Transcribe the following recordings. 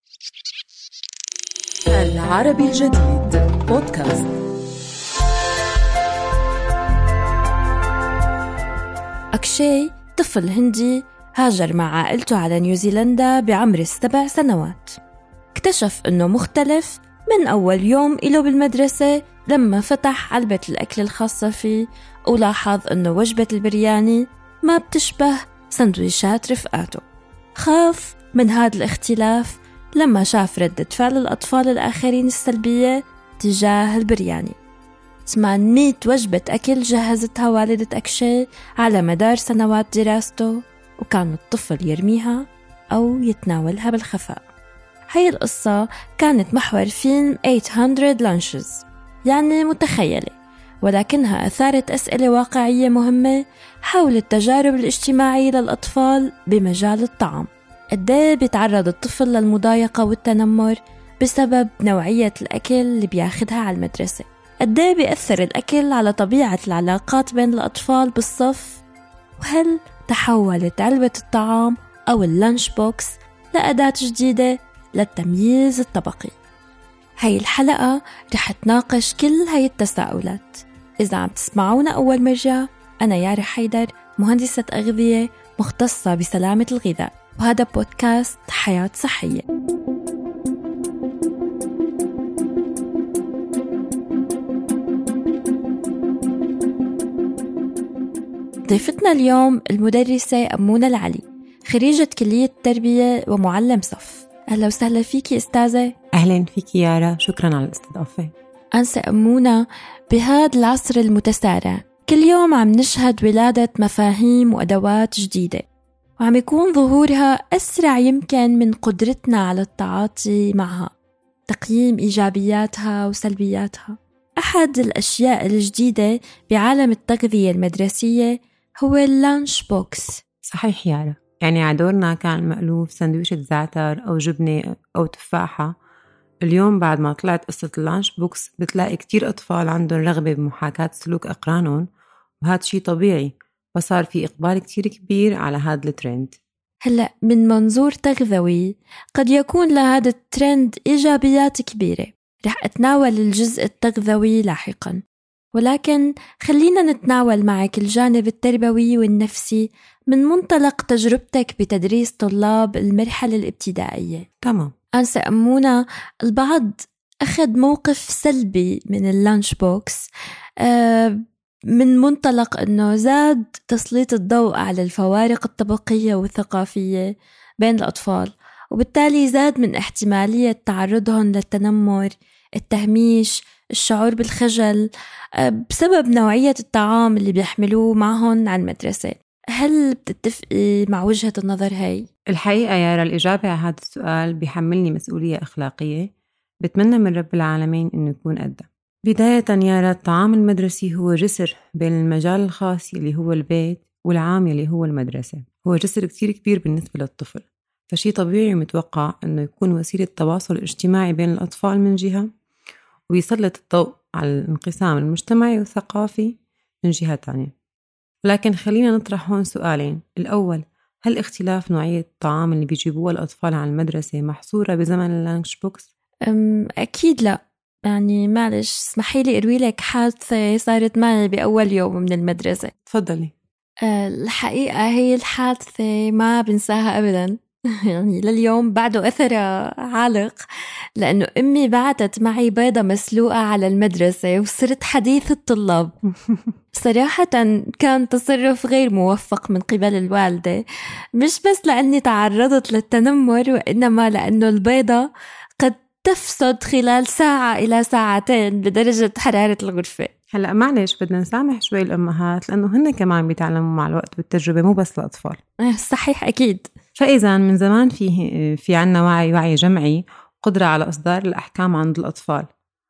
العربي الجديد بودكاست. أكشاي طفل هندي هاجر مع عائلته على نيوزيلندا بعمر 7 سنوات. اكتشف أنه مختلف من أول يوم إله بالمدرسة لما فتح علبة الأكل الخاصة فيه ولاحظ أنه وجبة البرياني ما بتشبه سندويشات رفقاته. خاف من هذا الاختلاف لما شاف ردة فعل الأطفال الآخرين السلبية تجاه البرياني. 800 وجبة أكل جهزتها والدة أكشاي على مدار سنوات دراسته، وكان الطفل يرميها أو يتناولها بالخفاء. هاي القصة كانت محور فيلم 800 Lunches، يعني متخيلة، ولكنها أثارت أسئلة واقعية مهمة حول التجارب الاجتماعية للأطفال بمجال الطعام. قديه بيتعرض الطفل للمضايقة والتنمر بسبب نوعية الأكل اللي بياخدها على المدرسة؟ قديه بيأثر الأكل على طبيعة العلاقات بين الأطفال بالصف؟ وهل تحولت علبة الطعام أو اللانش بوكس لأداة جديدة للتمييز الطبقي؟ هاي الحلقة رح تناقش كل هاي التساؤلات. إذا عم تسمعونا أول مرة، أنا يارا حيدر، مهندسة أغذية مختصة بسلامة الغذاء، وهذا بودكاست حياة صحية. ضيفتنا اليوم المدرسة أمونة العلي، خريجة كلية التربية ومعلم صف. أهلا وسهلا فيكي أستاذة. أهلا فيكي يارا، شكرا على الاستضافة. أنسة أمونة، بهذا العصر المتسارع كل يوم عم نشهد ولادة مفاهيم وأدوات جديدة، وعم يكون ظهورها أسرع يمكن من قدرتنا على التعاطي معها، تقييم إيجابياتها وسلبياتها. أحد الأشياء الجديدة بعالم التغذية المدرسية هو اللانش بوكس. صحيح يارا، يعني عدورنا كان مألوف سندويشة زعتر أو جبنة أو تفاحة. اليوم بعد ما طلعت قصة اللانش بوكس بتلاقي كتير أطفال عندهم رغبة بمحاكاة سلوك أقرانهم، وهذا شيء طبيعي، فصار في إقبال كتير كبير على هذا الترند. هلأ من منظور تغذوي قد يكون لهذا الترند إيجابيات كبيرة، رح أتناول الجزء التغذوي لاحقاً، ولكن خلينا نتناول معك الجانب التربوي والنفسي من منطلق تجربتك بتدريس طلاب المرحلة الابتدائية. تمام. أنسة أمونة، البعض أخذ موقف سلبي من اللانش بوكس من منطلق أنه زاد تسليط الضوء على الفوارق الطبقية والثقافية بين الأطفال، وبالتالي زاد من احتمالية تعرضهم للتنمر، التهميش، الشعور بالخجل بسبب نوعية الطعام اللي بيحملوه معهم عن المدرسة. هل بتتفقي مع وجهة النظر هاي؟ الحقيقة يارا، الإجابة على هذا السؤال بيحملني مسؤولية أخلاقية بتمنى من رب العالمين إنه يكون قدها. بداية يارا، الطعام المدرسي هو جسر بين المجال الخاص اللي هو البيت والعام اللي هو المدرسة. هو جسر كتير كبير بالنسبة للطفل، فشي طبيعي متوقع إنه يكون وسيلة تواصل اجتماعي بين الأطفال من جهة، ويسلط الضوء على الانقسام المجتمعي والثقافي من جهة تانية. لكن خلينا نطرح هون سؤالين. الأول، هل اختلاف نوعية الطعام اللي بيجيبوه الأطفال على المدرسة محصورة بزمن اللانش بوكس؟ أكيد لا. يعني معلش اسمحي لي أروي لك حادثة صارت معي بأول يوم من المدرسة. تفضلي. الحقيقة هي الحادثة ما بنساها أبدا يعني لليوم بعده أثرها عالق، لأنه أمي بعتت معي بيضة مسلوقة على المدرسة وصرت حديث الطلاب. صراحة كان تصرف غير موفق من قبل الوالدة، مش بس لأني تعرضت للتنمر، وإنما لأنه البيضة قد تفسد خلال ساعة إلى ساعتين بدرجة حرارة الغرفة. هلأ معلش بدنا نسامح شوي الأمهات، لأنه هن كمان بيتعلموا مع الوقت بالتجربة، مو بس الأطفال. صحيح أكيد. فإذا من زمان في عنا وعي جمعي، قدرة على إصدار الأحكام عند الأطفال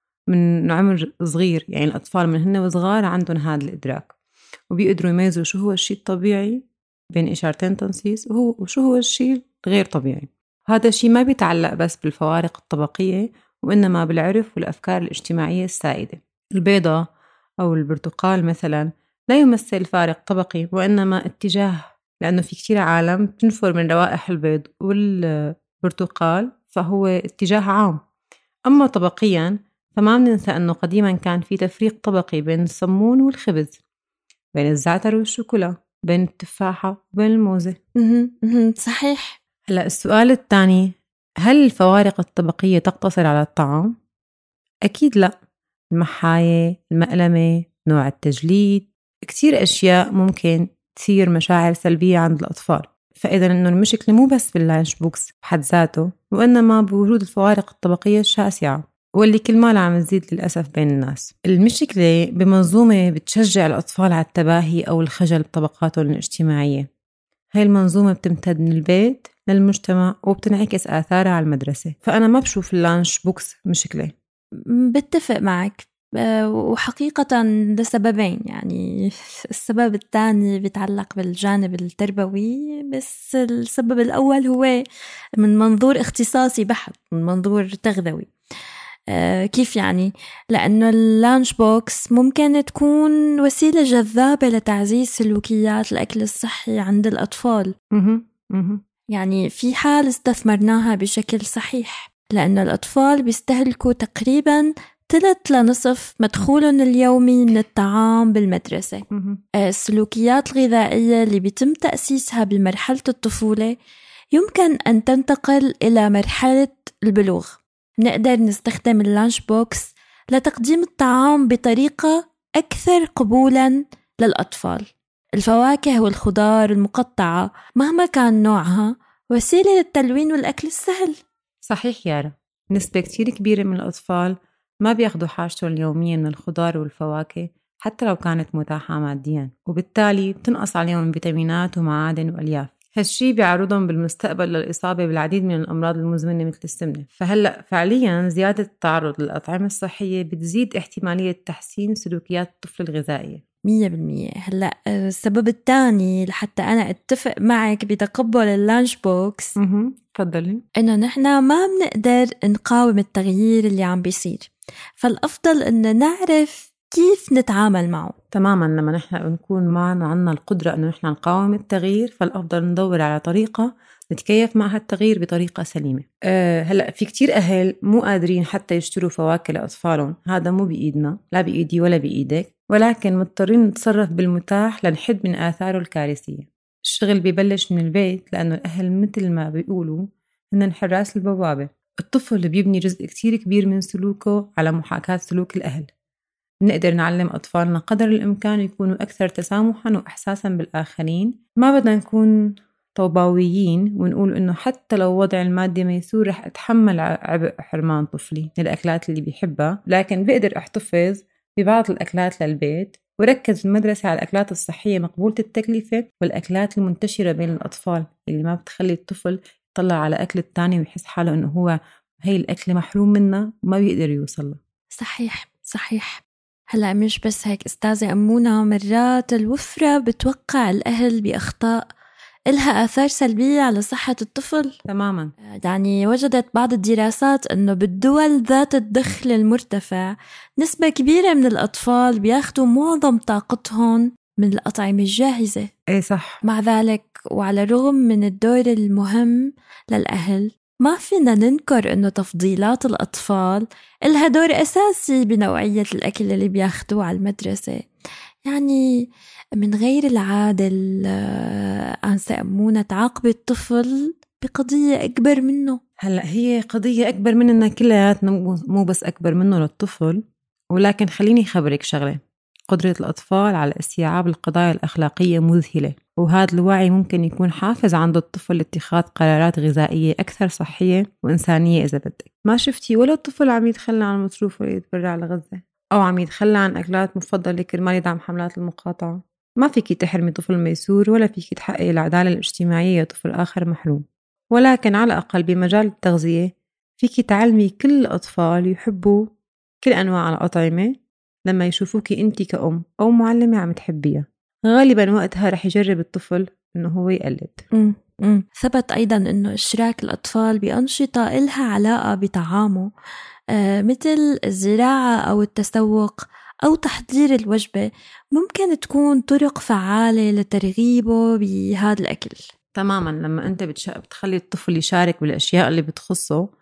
من عمر صغير. يعني الأطفال من هن وصغار عندهم هذا الإدراك، وبيقدروا يميزوا شو هو الشيء الطبيعي بين إشارتين تنصيص وشو هو الشيء غير طبيعي. هذا الشيء ما بيتعلق بس بالفوارق الطبقية، وإنما بالعرف والأفكار الاجتماعية السائدة. البيضة أو البرتقال مثلا لا يمثل فارق طبقي، وإنما اتجاه، لأنه في كتير عالم تنفر من روائح البيض والبرتقال، فهو اتجاه عام. أما طبقياً فما بننسى أنه قديماً كان في تفريق طبقي بين الصمون والخبز، بين الزعتر والشوكولا، بين التفاحة وبين الموزة. صحيح. هلأ السؤال الثاني، هل الفوارق الطبقية تقتصر على الطعام؟ أكيد لا. المحاية، المقلمة، نوع التجليد، كتير أشياء ممكن تثير مشاعر سلبية عند الأطفال. فإذا إنه المشكلة مو بس باللانش بوكس بحد ذاته، وإنما بوجود الفوارق الطبقية الشاسعة واللي كل ما عم تزيد للأسف بين الناس. المشكلة بمنظومة بتشجع الأطفال على التباهي أو الخجل بطبقاتهم الاجتماعية. هاي المنظومة بتمتد من البيت للمجتمع وبتنعكس آثارها على المدرسة. فأنا ما بشوف اللانش بوكس مشكلة. بتفق معك، وحقيقة لسببين. يعني السبب الثاني بيتعلق بالجانب التربوي، بس السبب الأول هو من منظور اختصاصي بحت، من منظور تغذوي. كيف يعني؟ لأنه اللانش بوكس ممكن تكون وسيلة جذابة لتعزيز سلوكيات الأكل الصحي عند الأطفال. يعني في حال استثمرناها بشكل صحيح، لأن الأطفال بيستهلكوا تقريباً 3 لنصف مدخولهم اليومي من الطعام بالمدرسة. السلوكيات الغذائية اللي بيتم تأسيسها بمرحلة الطفولة يمكن أن تنتقل إلى مرحلة البلوغ. نقدر نستخدم اللانش بوكس لتقديم الطعام بطريقة أكثر قبولاً للأطفال. الفواكه والخضار المقطعة مهما كان نوعها وسيلة للتلوين والأكل السهل. صحيح يارا، نسبة كتير كبيرة من الأطفال ما بياخدوا حاجتهم اليومية من الخضار والفواكه حتى لو كانت متاحة مادياً، وبالتالي بتنقص عليهم فيتامينات ومعادن وألياف. هالشي بيعرضهم بالمستقبل للإصابة بالعديد من الأمراض المزمنة مثل السمنة. فهلأ فعلياً زيادة التعرض للأطعمة الصحية بتزيد احتمالية تحسين سلوكيات الطفل الغذائية 100%. هلأ السبب الثاني لحتى أنا أتفق معك بتقبل اللانش بوكس تفضلي، إنه نحنا ما بنقدر نقاوم التغيير اللي عم بيصير، فالأفضل إنه نعرف كيف نتعامل معه. تماماً. لما نحن نكون معنا عنا القدرة إنه نحن نقاوم التغيير، فالأفضل ندور على طريقة نتكيف مع هالتغيير بطريقة سليمة. هلأ في كتير أهل مو قادرين حتى يشتروا فواكه لأطفالهم. هذا مو بإيدنا، لا بإيدي ولا بإيدك، ولكن مضطرين نتصرف بالمتاح لنحد من آثاره الكارثية. الشغل بيبلش من البيت، لأنه الأهل مثل ما بيقولوا هن حراس البوابة. الطفل بيبني جزء كتير كبير من سلوكه على محاكاة سلوك الأهل. نقدر نعلم أطفالنا قدر الإمكان يكونوا أكثر تسامحاً وإحساساً بالآخرين. ما بدنا نكون طوباويين ونقول إنه حتى لو وضع المادي ميسور رح أتحمل عبء حرمان طفلي من الأكلات اللي بيحبها، لكن بقدر أحتفظ ببعض الأكلات للبيت وركز المدرسة على الأكلات الصحية مقبولة التكلفة والأكلات المنتشرة بين الأطفال اللي ما بتخلي الطفل يطلع على أكل التاني ويحس حاله إنه هو هي الأكل محروم منه وما بيقدر يوصل له. صحيح. هلأ مش بس هيك أستاذة أمونة، مرات الوفرة بتوقع الأهل بأخطاء إلها آثار سلبية على صحة الطفل. تماماً. يعني وجدت بعض الدراسات أنه بالدول ذات الدخل المرتفع نسبة كبيرة من الأطفال بياخدوا معظم طاقتهم من الأطعمة الجاهزة. إيه صح. مع ذلك وعلى الرغم من الدور المهم للأهل، ما فينا ننكر أنه تفضيلات الأطفال إلها دور أساسي بنوعية الأكل اللي بياخدوه على المدرسة. يعني من غير العادل أنسة أمونة تعاقب الطفل بقضية أكبر منه. هلأ هي قضية أكبر مننا كلياتنا، مو بس أكبر منه للطفل. ولكن خليني خبرك شغلة، قدرة الأطفال على استيعاب القضايا الأخلاقية مذهلة، وهذا الوعي ممكن يكون حافز عند الطفل لاتخاذ قرارات غذائية أكثر صحية وإنسانية. إذا بدك ما شفتي ولا الطفل عم يتخلى عن المصروف ويتبرع لغزة، أو عم يتخلى عن أكلات مفضلة كرمال يدعم حملات المقاطعة. ما فيكي تحرمي طفل ميسور، ولا فيكي تحققي العدالة الاجتماعية طفل آخر محروم. ولكن على الأقل بمجال التغذية فيكي تعلمي كل الأطفال يحبوا كل أنواع الأطعمة لما يشوفوكي أنتي كأم أو معلمة عم تحبيها. غالبا وقتها رح يجرب الطفل إنه هو يقلد. ثبت أيضا إنه إشراك الأطفال بأنشطة إلها علاقة بطعامه، مثل الزراعة أو التسوق أو تحضير الوجبة، ممكن تكون طرق فعالة لترغيبه بهذا الأكل. تماما. لما أنت بتخلي الطفل يشارك بالأشياء اللي بتخصه،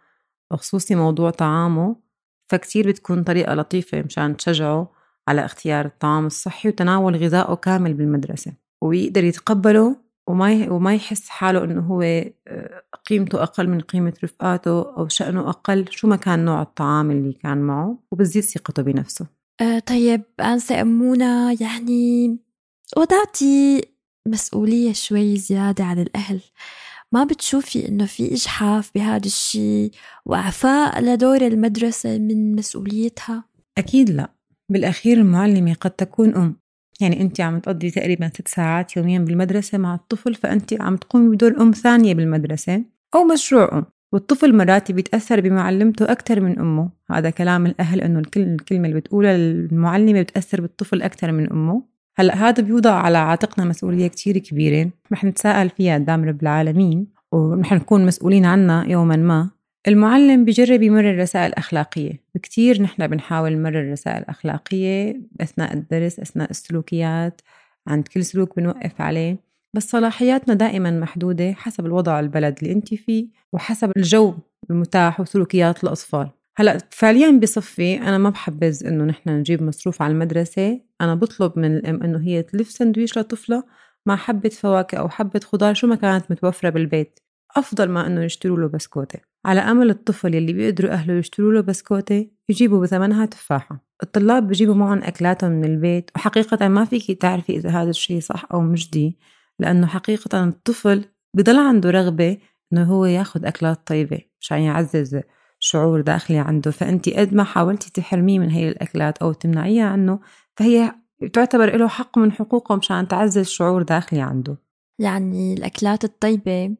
وخصوصي موضوع طعامه، فكتير بتكون طريقة لطيفة مشان تشجعه على اختيار الطعام الصحي وتناول غذائه كامل بالمدرسة، ويقدر يتقبله وما يحس حاله إنه هو قيمته أقل من قيمة رفقاته أو شأنه أقل شو ما كان نوع الطعام اللي كان معه، وبزيد ثقته بنفسه. طيب أنسة أمونة، يعني وضعتي مسؤولية شوي زيادة على الأهل، ما بتشوفي إنه في إجحاف بهذا الشيء وإعفاء لدور المدرسة من مسؤوليتها؟ أكيد لا، بالأخير المعلمة قد تكون أم، يعني أنت عم تقضي تقريبا 6 ساعات يوميا بالمدرسة مع الطفل، فأنت عم تقومي بدور أم ثانية بالمدرسة أو مشروع أم، والطفل مرات بيتأثر بمعلمته أكتر من أمه. هذا كلام الأهل إنه الكلمة اللي بتقولها المعلمة بتأثر بالطفل أكتر من أمه. هلأ هذا بيوضع على عاتقنا مسؤولية كتير كبيرة رح نتساءل فيها قدام رب العالمين ونحن نكون مسؤولين عنها يوما ما. المعلم بيجرب يمرر رسائل أخلاقية، بكتير نحن بنحاول نمرر رسائل أخلاقية أثناء الدرس، أثناء السلوكيات، عند كل سلوك بنوقف عليه، بس صلاحياتنا دائما محدودة حسب الوضع البلد اللي انت فيه وحسب الجو المتاح وسلوكيات الأطفال. هلأ فعليا بصفي أنا ما بحبذ إنه نحن نجيب مصروف على المدرسة، أنا بطلب من الأم إنه هي تلف سندويش لطفلة مع حبة فواكه أو حبة خضار شو ما كانت متوفرة بالبيت، أفضل ما إنه يشتروا له بسكوتة، على أمل الطفل يلي بيقدروا أهله يشتروا له بسكوتة يجيبوا بثمنها تفاحة. الطلاب بيجيبوا معهم أكلاتهم من البيت، وحقيقة ما فيكي تعرفي إذا هذا الشيء صح أو مجدي، لأنه حقيقة الطفل بضل عنده رغبة إنه هو ياخد أكلات طيبة مشان يعزز شعور داخلي عنده، فأنت قد ما حاولتي تحرميه من هي الأكلات أو تمنعيها عنه فهي تعتبر له حق من حقوقه مشان تعزز شعور داخلي عنده. يعني الأكلات الطيبة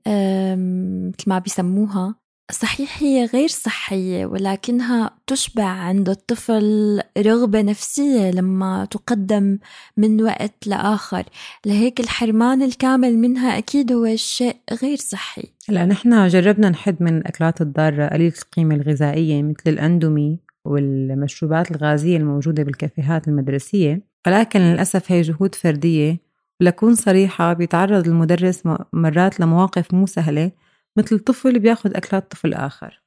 مثل ما بيسموها صحيح هي غير صحية، ولكنها تشبع عند الطفل رغبة نفسية لما تقدم من وقت لآخر، لهيك الحرمان الكامل منها أكيد هو شيء غير صحي. هلا نحن جربنا نحد من الأكلات الضارة قليلة القيمة الغذائية مثل الأندومي والمشروبات الغازية الموجودة بالكافيهات المدرسية، ولكن للأسف هي جهود فردية. ولكون صريحة بيتعرض المدرس مرات لمواقف مو سهلة، مثل طفل بياخد أكلات طفل آخر.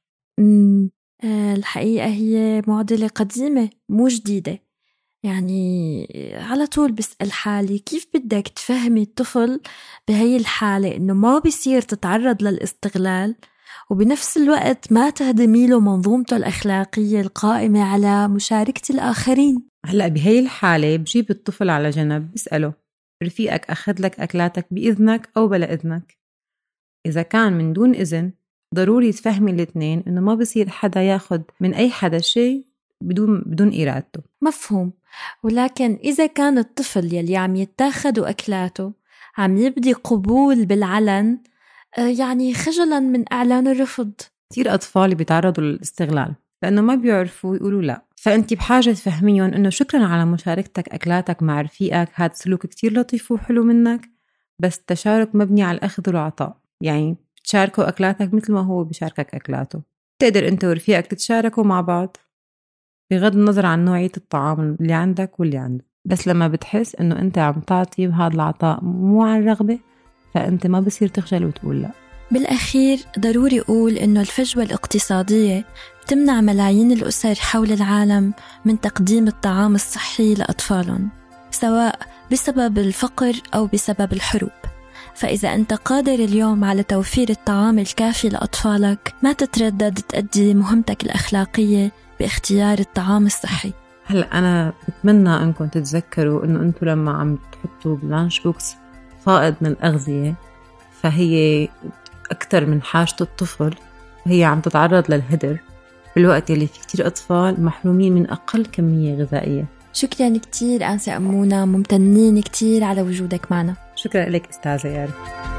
الحقيقة هي معضلة قديمة مو جديدة، يعني على طول بسأل حالي كيف بدك تفهمي الطفل بهي الحالة إنه ما بيصير تتعرض للاستغلال وبنفس الوقت ما تهدمي له منظومته الأخلاقية القائمة على مشاركة الآخرين. هلأ بهي الحالة بجيب الطفل على جنب بسأله رفيقك أخذ لك أكلاتك بإذنك أو بلا إذنك؟ إذا كان من دون إذن ضروري تفهمي الاثنين إنه ما بصير حدا ياخد من أي حدا شيء بدون إرادته. مفهوم. ولكن إذا كان الطفل يلي عم يتاخدوا أكلاته عم يبدي قبول بالعلن، يعني خجلا من إعلان الرفض. كتير أطفال بيتعرضوا للاستغلال لأنه ما بيعرفوا يقولوا لا، فأنت بحاجة تفهميهم إنه شكرا على مشاركتك أكلاتك مع رفيقك، هذا سلوك كتير لطيف وحلو منك، بس التشارك مبني على الأخذ والعطاء، يعني بتشاركوا أكلاتك مثل ما هو بيشاركك أكلاته، تقدر أنت ورفيقك تتشاركوا مع بعض بغض النظر عن نوعية الطعام اللي عندك واللي عنده. بس لما بتحس إنه أنت عم تعطي بهذا العطاء مو عن رغبة فأنت ما بصير تخجل وتقول لا. بالأخير ضروري أقول إنه الفجوة الاقتصادية تمنع ملايين الأسر حول العالم من تقديم الطعام الصحي لأطفالهم، سواء بسبب الفقر أو بسبب الحروب. فإذا أنت قادر اليوم على توفير الطعام الكافي لأطفالك ما تتردد تأدي مهمتك الأخلاقية باختيار الطعام الصحي. هلأ أنا بتمنى أنكم تتذكروا أنه أنتم لما عم تحطوا بلانش بوكس فائض من الأغذية فهي أكتر من حاجة الطفل، هي عم تتعرض للهدر في الوقت اللي في كتير أطفال محرومين من أقل كمية غذائية. شكرا كتير أنسة أمونة، ممتنين كتير على وجودك معنا. شكرا لك أستاذة ياري.